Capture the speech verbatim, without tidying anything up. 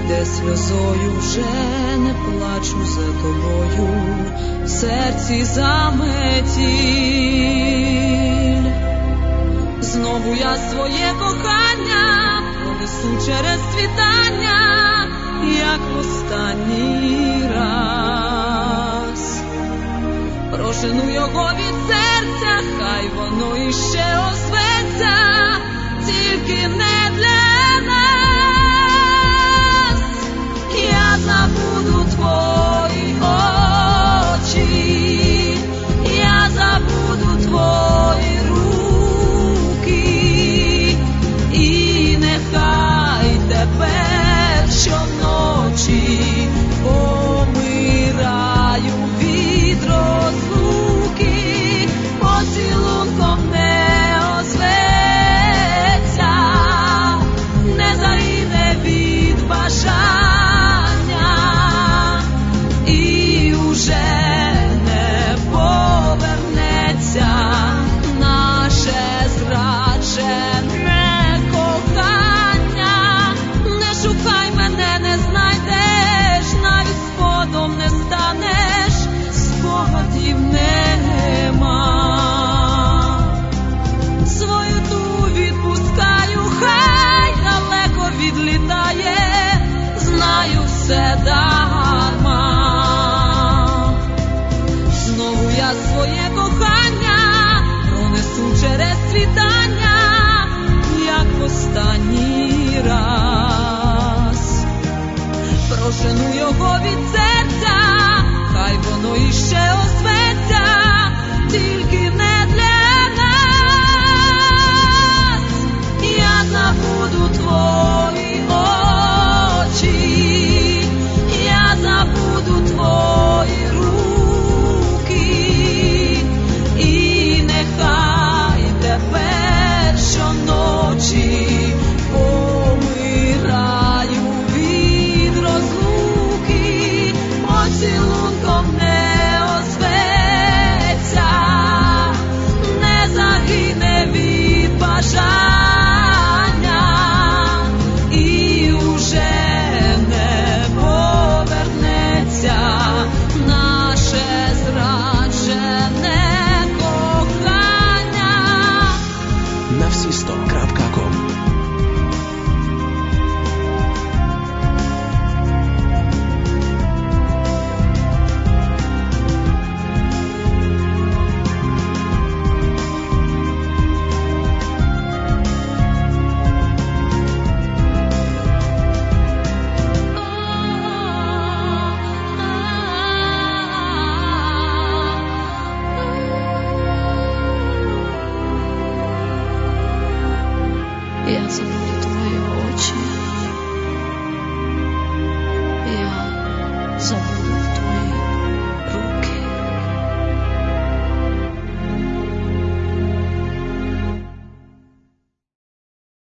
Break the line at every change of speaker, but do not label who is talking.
де сльозою вже не плачу за тобою, в серці заметіль. Знову я своє кохання пронесу через світання, як в останній раз. Прожену його від серця, хай воно іще озветься, тільки не для нас. Я забуду твої очі, я забуду твої руки, і нехай тепер щоночі помираю від розлуки, поцілунком не озветься, не загине від бажання і уже не повернеться наше зраджене кохання. Не шукай мене, не знайдеш, навіть сподом не станеш, спогадів нема. Свою ту відпускаю, хай далеко відлітає, знаю все дарма. Знову я своє кохання пронесу через світання, як в останній раз. Прожену його від серця, хай воно іще озветься, тільки не для нас. Я забуду твої очі, я забуду твої руки, і нехай тепер щоночі помираю від розлуки, поцілунком не озветься, не загине від бажання і уже не повернеться наше зраджене кохання.
на всі сто крапка ком.
Я забуду твої очі,